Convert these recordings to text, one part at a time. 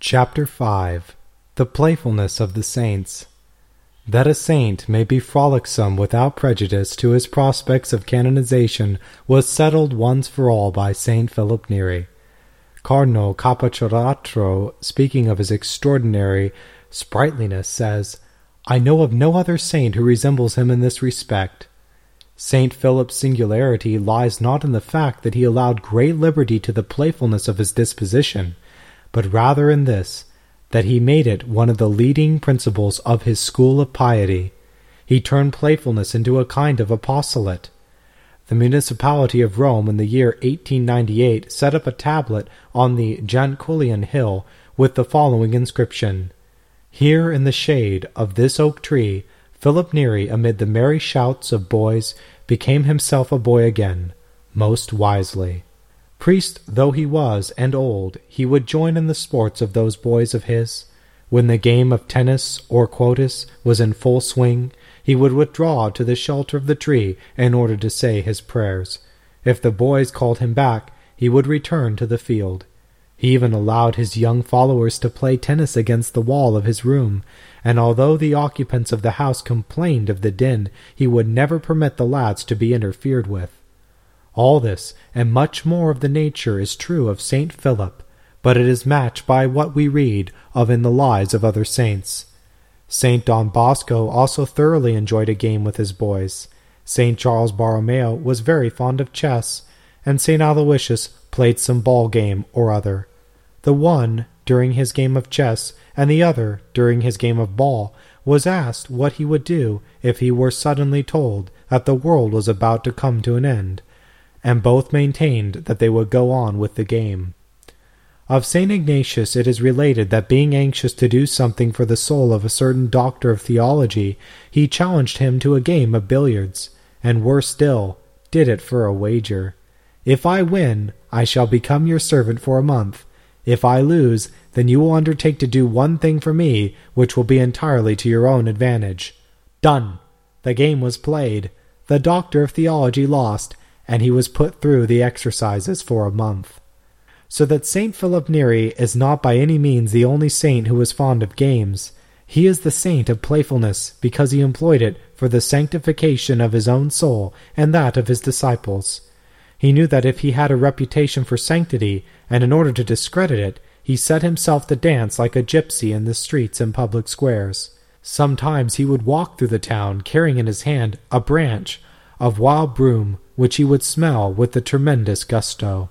Chapter 5. The Playfulness of the Saints. That a saint may be frolicsome without prejudice to his prospects of canonization was settled once for all by Saint Philip Neri. Cardinal Capochoratro, speaking of his extraordinary sprightliness, says, "I know of no other saint who resembles him in this respect." Saint Philip's singularity lies not in the fact that he allowed great liberty to the playfulness of his disposition, but rather in this, that he made it one of the leading principles of his school of piety. He turned playfulness into a kind of apostolate. The municipality of Rome in the year 1898 set up a tablet on the Janculian hill with the following inscription: "Here in the shade of this oak tree, Philip Neri, amid the merry shouts of boys, became himself a boy again, most wisely." Priest though he was and old, he would join in the sports of those boys of his. When the game of tennis or quotis was in full swing, he would withdraw to the shelter of the tree in order to say his prayers. If the boys called him back, he would return to the field. He even allowed his young followers to play tennis against the wall of his room, and although the occupants of the house complained of the din, he would never permit the lads to be interfered with. All this, and much more of the nature, is true of Saint Philip, but it is matched by what we read of in the lives of other saints. Saint Don Bosco also thoroughly enjoyed a game with his boys. Saint Charles Borromeo was very fond of chess, and Saint Aloysius played some ball game or other. The one, during his game of chess, and the other, during his game of ball, was asked what he would do if he were suddenly told that the world was about to come to an end, and both maintained that they would go on with the game. Of St. Ignatius it is related that being anxious to do something for the soul of a certain doctor of theology, he challenged him to a game of billiards, and worse still, did it for a wager. "If I win, I shall become your servant for a month. If I lose, then you will undertake to do one thing for me which will be entirely to your own advantage." Done! The game was played. The doctor of theology lost, and he was put through the exercises for a month. So that Saint Philip Neri is not by any means the only saint who was fond of games. He is the saint of playfulness because he employed it for the sanctification of his own soul and that of his disciples. He knew that if he had a reputation for sanctity, and in order to discredit it, he set himself to dance like a gypsy in the streets and public squares. Sometimes he would walk through the town carrying in his hand a branch of wild broom, which he would smell with the tremendous gusto.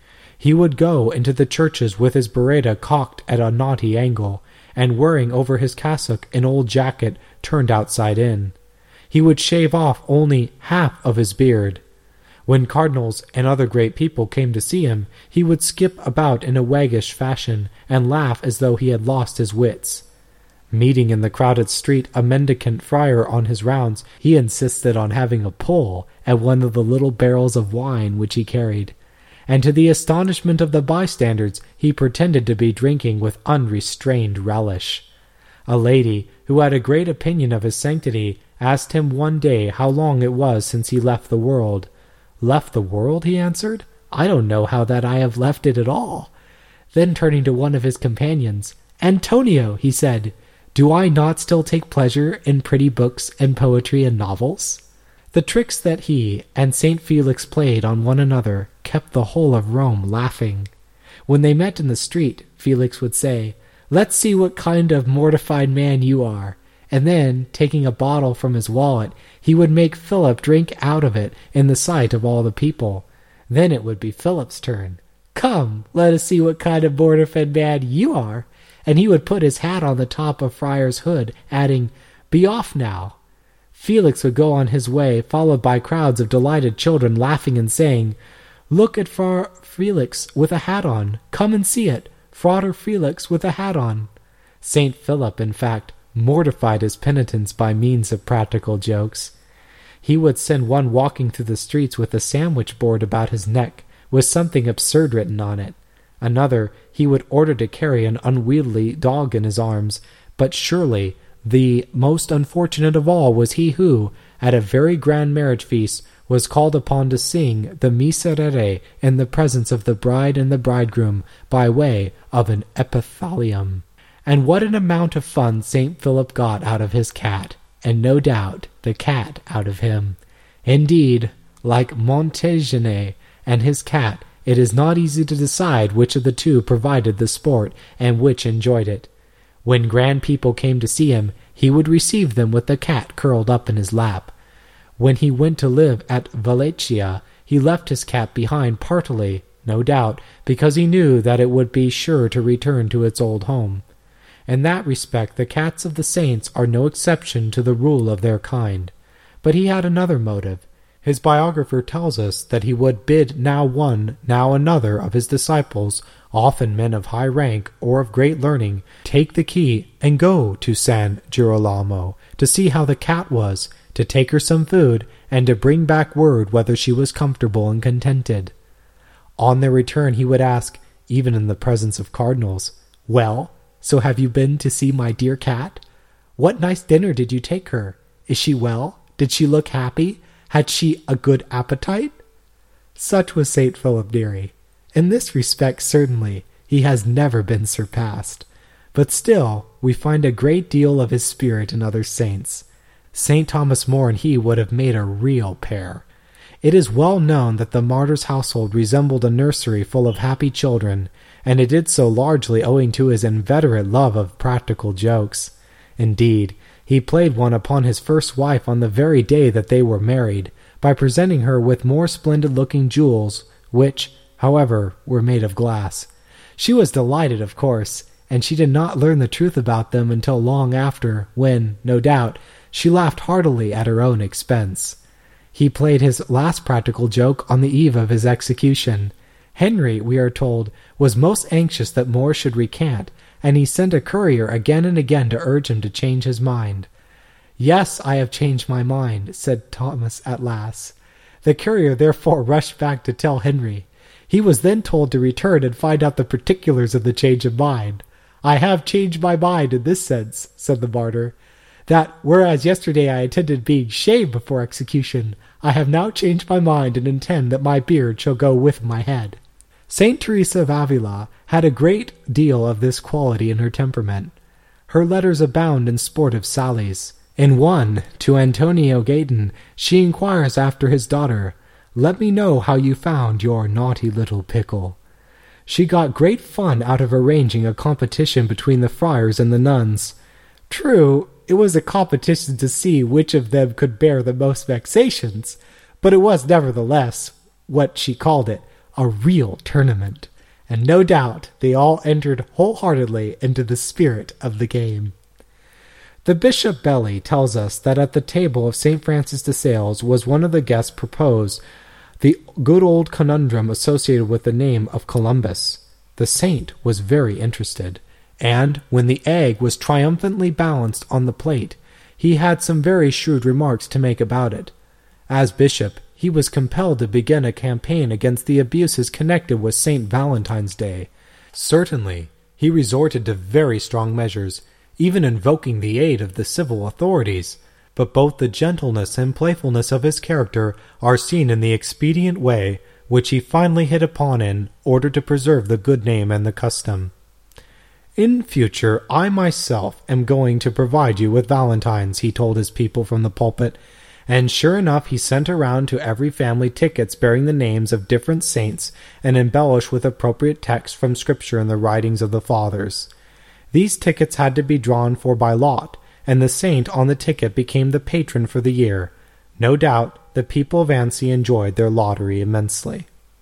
He would go into the churches with his biretta cocked at a naughty angle, and wearing over his cassock an old jacket turned outside in. He would shave off only half of his beard. When cardinals and other great people came to see him, he would skip about in a waggish fashion, and laugh as though he had lost his wits. Meeting in the crowded street a mendicant friar on his rounds, he insisted on having a pull at one of the little barrels of wine which he carried, and to the astonishment of the bystanders he pretended to be drinking with unrestrained relish. A lady, who had a great opinion of his sanctity, asked him one day how long it was since he left the world. "Left the world?" he answered. "I don't know how that I have left it at all." Then turning to one of his companions, "Antonio," he said, "do I not still take pleasure in pretty books and poetry and novels?" The tricks that he and Saint Felix played on one another kept the whole of Rome laughing. When they met in the street, Felix would say, "Let's see what kind of mortified man you are," and then, taking a bottle from his wallet, he would make Philip drink out of it in the sight of all the people. Then it would be Philip's turn. "Come, let us see what kind of mortified man you are," and he would put his hat on the top of Friar's hood, adding, "Be off now." Felix would go on his way, followed by crowds of delighted children laughing and saying, "Look at Fra Felix with a hat on. Come and see it. Frater Felix with a hat on." Saint Philip, in fact, mortified his penitents by means of practical jokes. He would send one walking through the streets with a sandwich board about his neck, with something absurd written on it. Another he would order to carry an unwieldy dog in his arms, but surely the most unfortunate of all was he who, at a very grand marriage feast, was called upon to sing the Miserere in the presence of the bride and the bridegroom by way of an epithalamium. And what an amount of fun St. Philip got out of his cat, and no doubt the cat out of him. Indeed, like Montaigene and his cat, it is not easy to decide which of the two provided the sport and which enjoyed it. When grand people came to see him, he would receive them with the cat curled up in his lap. When he went to live at Valencia, he left his cat behind partly, no doubt, because he knew that it would be sure to return to its old home. In that respect, the cats of the saints are no exception to the rule of their kind. But he had another motive. His biographer tells us that he would bid now one, now another of his disciples, often men of high rank or of great learning, take the key and go to San Girolamo to see how the cat was, to take her some food, and to bring back word whether she was comfortable and contented. On their return he would ask, even in the presence of cardinals, "Well, so have you been to see my dear cat? What nice dinner did you take her? Is she well? Did she look happy? Had she a good appetite?" Such was St. Philip Neri. In this respect, certainly, he has never been surpassed. But still, we find a great deal of his spirit in other saints. St. Thomas More and he would have made a real pair. It is well known that the martyr's household resembled a nursery full of happy children, and it did so largely owing to his inveterate love of practical jokes. Indeed, he played one upon his first wife on the very day that they were married, by presenting her with more splendid-looking jewels, which, however, were made of glass. She was delighted, of course, and she did not learn the truth about them until long after, when, no doubt, she laughed heartily at her own expense. He played his last practical joke on the eve of his execution. Henry, we are told, was most anxious that More should recant, and he sent a courier again and again to urge him to change his mind. "Yes, I have changed my mind," said Thomas at last. The courier therefore rushed back to tell Henry. He was then told to return and find out the particulars of the change of mind. "I have changed my mind in this sense," said the martyr, "that whereas yesterday I intended being shaved before execution, I have now changed my mind and intend that my beard shall go with my head." Saint Teresa of Avila had a great deal of this quality in her temperament. Her letters abound in sportive sallies. In one, to Antonio Gayton, she inquires after his daughter, "Let me know how you found your naughty little pickle." She got great fun out of arranging a competition between the friars and the nuns. True, it was a competition to see which of them could bear the most vexations, but it was nevertheless, what she called it, a real tournament, and no doubt they all entered wholeheartedly into the spirit of the game. The Bishop Belly tells us that at the table of St. Francis de Sales was one of the guests proposed the good old conundrum associated with the name of Columbus. The saint was very interested, and when the egg was triumphantly balanced on the plate, he had some very shrewd remarks to make about it. As bishop, he was compelled to begin a campaign against the abuses connected with St. Valentine's Day. Certainly, he resorted to very strong measures, even invoking the aid of the civil authorities, but both the gentleness and playfulness of his character are seen in the expedient way which he finally hit upon in order to preserve the good name and the custom. "In future, I myself am going to provide you with valentines," he told his people from the pulpit, and sure enough he sent around to every family tickets bearing the names of different saints and embellished with appropriate texts from Scripture and the writings of the Fathers. These tickets had to be drawn for by lot, and the saint on the ticket became the patron for the year. No doubt the people of Annecy enjoyed their lottery immensely.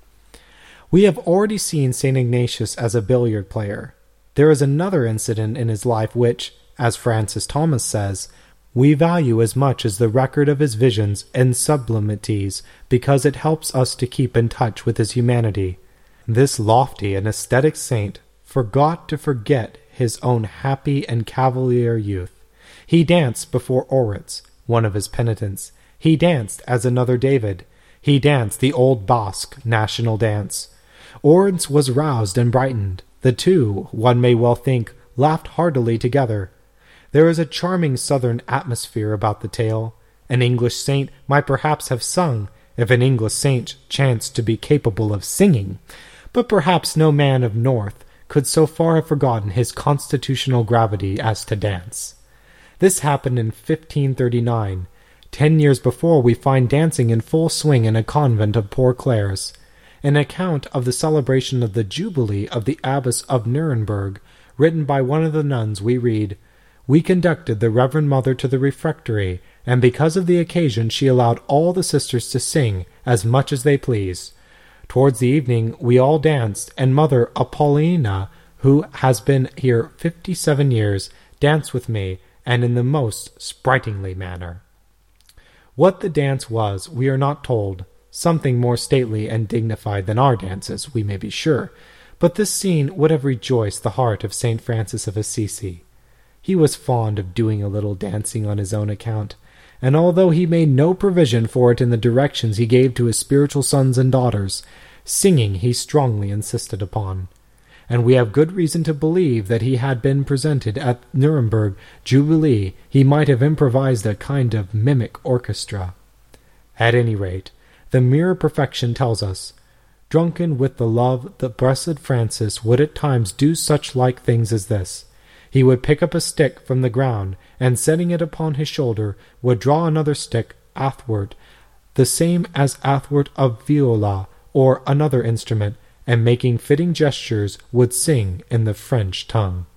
We have already seen St. Ignatius as a billiard player. There is another incident in his life which, as Francis Thomas says, we value as much as the record of his visions and sublimities because it helps us to keep in touch with his humanity. This lofty and ascetic saint forgot to forget his own happy and cavalier youth. He danced before Oritz, one of his penitents. He danced as another David. He danced the old Basque national dance. Oritz was roused and brightened. The two, one may well think, laughed heartily together. There is a charming southern atmosphere about the tale. An English saint might perhaps have sung, if an English saint chanced to be capable of singing, but perhaps no man of North could so far have forgotten his constitutional gravity as to dance. This happened in 1539. 10 years before, we find dancing in full swing in a convent of Poor Clares. An account of the celebration of the Jubilee of the Abbess of Nuremberg, written by one of the nuns, we read, "We conducted the Reverend Mother to the refectory, and because of the occasion she allowed all the sisters to sing as much as they pleased. Towards the evening we all danced, and Mother Apollina, who has been here 57 years, danced with me, and in the most sprightly manner." What the dance was, we are not told. Something more stately and dignified than our dances, we may be sure, but this scene would have rejoiced the heart of St. Francis of Assisi. He was fond of doing a little dancing on his own account, and although he made no provision for it in the directions he gave to his spiritual sons and daughters, singing he strongly insisted upon. And we have good reason to believe that he had been presented at Nuremberg Jubilee, he might have improvised a kind of mimic orchestra. At any rate, the mere perfection tells us, drunken with the love, the blessed Francis would at times do such like things as this. He would pick up a stick from the ground, and setting it upon his shoulder, would draw another stick athwart, the same as athwart of viola or another instrument, and making fitting gestures would sing in the French tongue.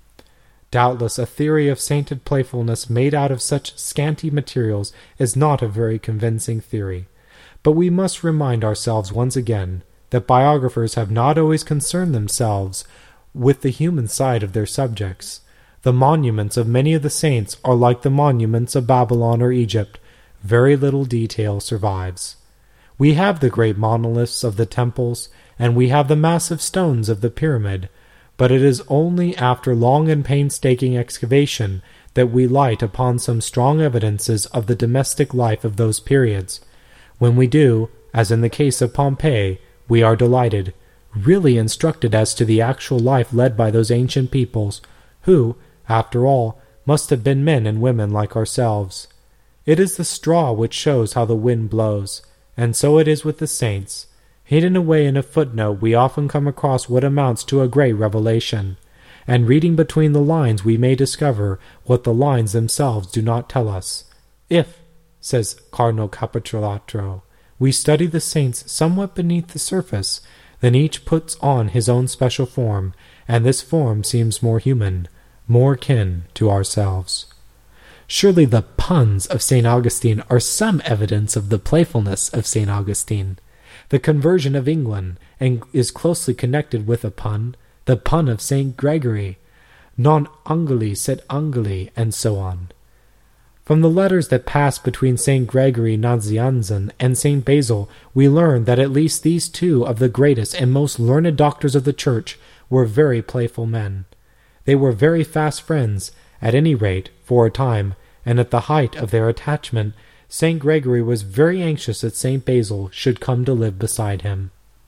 Doubtless a theory of sainted playfulness made out of such scanty materials is not a very convincing theory, but we must remind ourselves once again that biographers have not always concerned themselves with the human side of their subjects. The monuments of many of the saints are like the monuments of Babylon or Egypt. Very little detail survives. We have the great monoliths of the temples, and we have the massive stones of the pyramid, but it is only after long and painstaking excavation that we light upon some strong evidences of the domestic life of those periods. When we do, as in the case of Pompeii, we are delighted, really instructed as to the actual life led by those ancient peoples, who, after all, must have been men and women like ourselves. It is the straw which shows how the wind blows, and so it is with the saints. Hidden away in a footnote we often come across what amounts to a great revelation, and reading between the lines we may discover what the lines themselves do not tell us. If, says Cardinal Capistrano, we study the saints somewhat beneath the surface, then each puts on his own special form, and this form seems more human, more kin to ourselves. Surely the puns of St. Augustine are some evidence of the playfulness of St. Augustine. The conversion of England is closely connected with a pun, the pun of St. Gregory, non angeli sed angeli, and so on. From the letters that passed between St. Gregory Nazianzen and St. Basil, we learn that at least these two of the greatest and most learned doctors of the Church were very playful men. They were very fast friends, at any rate, for a time, and at the height of their attachment, St. Gregory was very anxious that St. Basil should come to live beside him.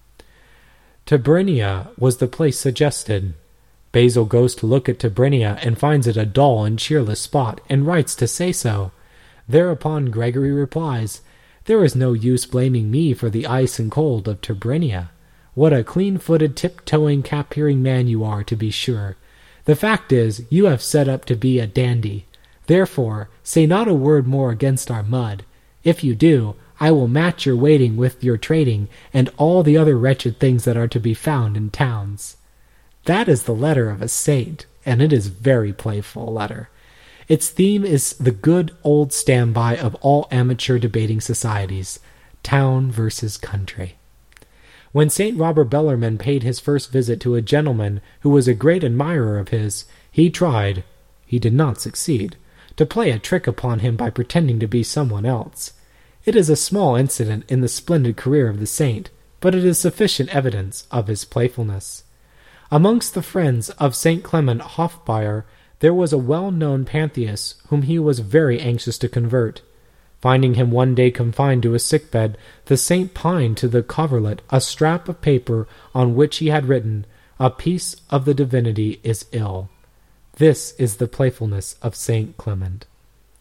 Tabernia was the place suggested. Basil goes to look at Tabernia and finds it a dull and cheerless spot, and writes to say so. Thereupon Gregory replies, "There is no use blaming me for the ice and cold of Tabernia. What a clean-footed, tip-toeing, cap-hearing man you are, to be sure. The fact is, you have set up to be a dandy. Therefore, say not a word more against our mud. If you do, I will match your waiting with your trading, and all the other wretched things that are to be found in towns." That is the letter of a saint, and it is a very playful letter. Its theme is the good old standby of all amateur debating societies, town versus country. When St. Robert Bellarmine paid his first visit to a gentleman who was a great admirer of his, he did not succeed, to play a trick upon him by pretending to be someone else. It is a small incident in the splendid career of the saint, but it is sufficient evidence of his playfulness. Amongst the friends of St. Clement Hofbauer there was a well-known pantheist whom he was very anxious to convert. Finding him one day confined to a sick-bed, the saint pinned to the coverlet a scrap of paper on which he had written, "A piece of the divinity is ill." This is the playfulness of St. Clement.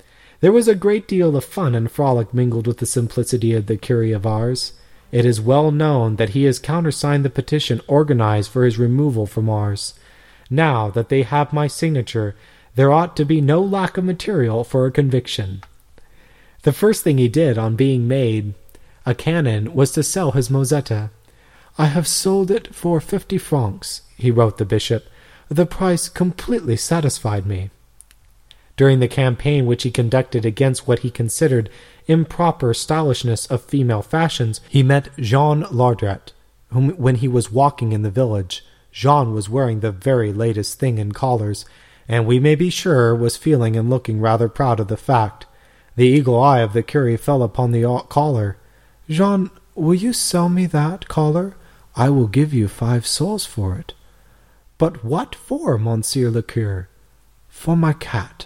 There was a great deal of fun and frolic mingled with the simplicity of the Curé of Ars. It is well known that he has countersigned the petition organized for his removal from Ars. Now that they have my signature, there ought to be no lack of material for a conviction. The first thing he did on being made a canon was to sell his Mosetta. "I have sold it for 50 francs," he wrote the bishop. "The price completely satisfied me." During the campaign which he conducted against what he considered improper stylishness of female fashions, he met Jean Lardret, whom, when he was walking in the village, Jean was wearing the very latest thing in collars, and we may be sure was feeling and looking rather proud of the fact. The eagle eye of the curé fell upon the collar. "Jean, will you sell me that collar? I will give you 5 sols for it." "But what for, Monsieur le Curé?" "For my cat."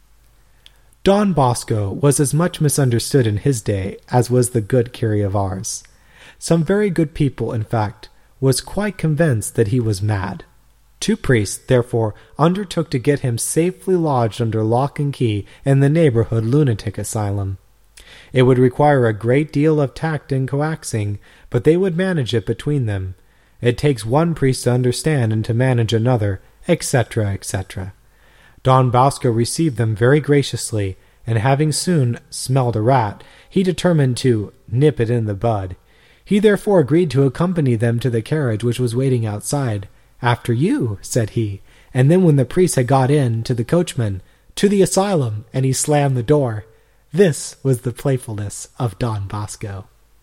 Don Bosco was as much misunderstood in his day as was the good Curé of Ars. Some very good people, in fact, was quite convinced that he was mad. 2 priests, therefore, undertook to get him safely lodged under lock and key in the neighborhood lunatic asylum. It would require a great deal of tact and coaxing, but they would manage it between them. It takes one priest to understand and to manage another, etc., etc. Don Bosco received them very graciously, and having soon smelled a rat, he determined to nip it in the bud. He therefore agreed to accompany them to the carriage which was waiting outside. "After you," said he, and then when the priest had got in, to the coachman, "To the asylum," and he slammed the door. This was the playfulness of Don Bosco.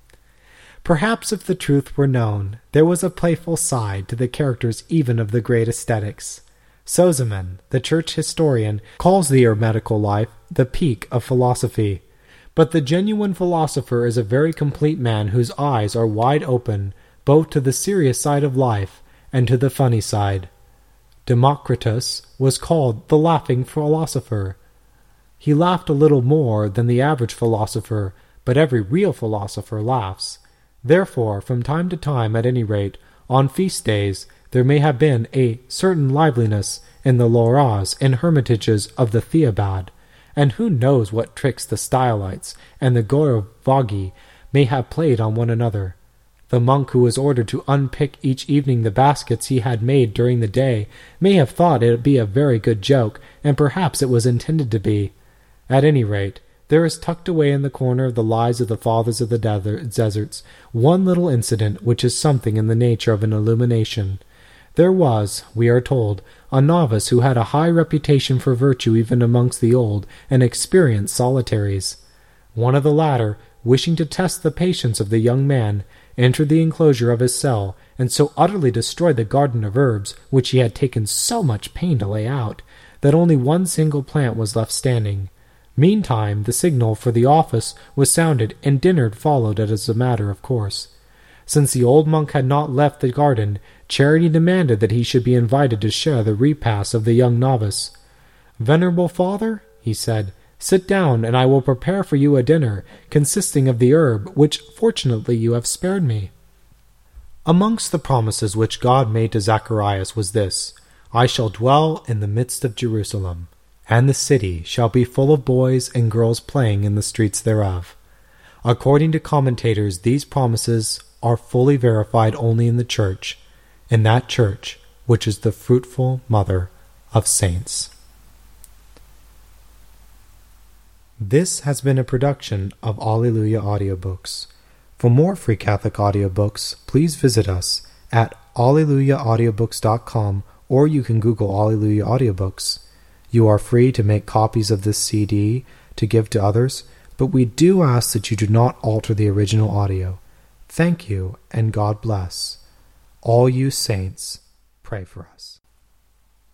Perhaps if the truth were known, there was a playful side to the characters even of the great ascetics. Sozomen, the church historian, calls the hermetical life the peak of philosophy. But the genuine philosopher is a very complete man whose eyes are wide open both to the serious side of life and to the funny side. Democritus was called the laughing philosopher. He laughed a little more than the average philosopher, but every real philosopher laughs. Therefore, from time to time, at any rate, on feast days, there may have been a certain liveliness in the loras and hermitages of the Theobad, and who knows what tricks the Stylites and the Gorovogi may have played on one another. The monk who was ordered to unpick each evening the baskets he had made during the day may have thought it be a very good joke, and perhaps it was intended to be. At any rate, there is tucked away in the corner of the lives of the fathers of the deserts one little incident which is something in the nature of an illumination. There was, we are told, a novice who had a high reputation for virtue even amongst the old and experienced solitaries. One of the latter, wishing to test the patience of the young man, entered the enclosure of his cell, and so utterly destroyed the garden of herbs, which he had taken so much pain to lay out, that only one single plant was left standing. Meantime, the signal for the office was sounded, and dinner followed as a matter of course. Since the old monk had not left the garden, Charity demanded that he should be invited to share the repast of the young novice. "Venerable father," he said, "sit down, and I will prepare for you a dinner, consisting of the herb which fortunately you have spared me." Amongst the promises which God made to Zacharias was this: "I shall dwell in the midst of Jerusalem, and the city shall be full of boys and girls playing in the streets thereof." According to commentators, these promises are fully verified only in the Church, in that Church which is the fruitful mother of saints. This has been a production of Alleluia Audiobooks. For more free Catholic audiobooks, please visit us at alleluiaaudiobooks.com, or you can Google Alleluia Audiobooks. You are free to make copies of this CD to give to others, but we do ask that you do not alter the original audio. Thank you, and God bless. All you saints, pray for us.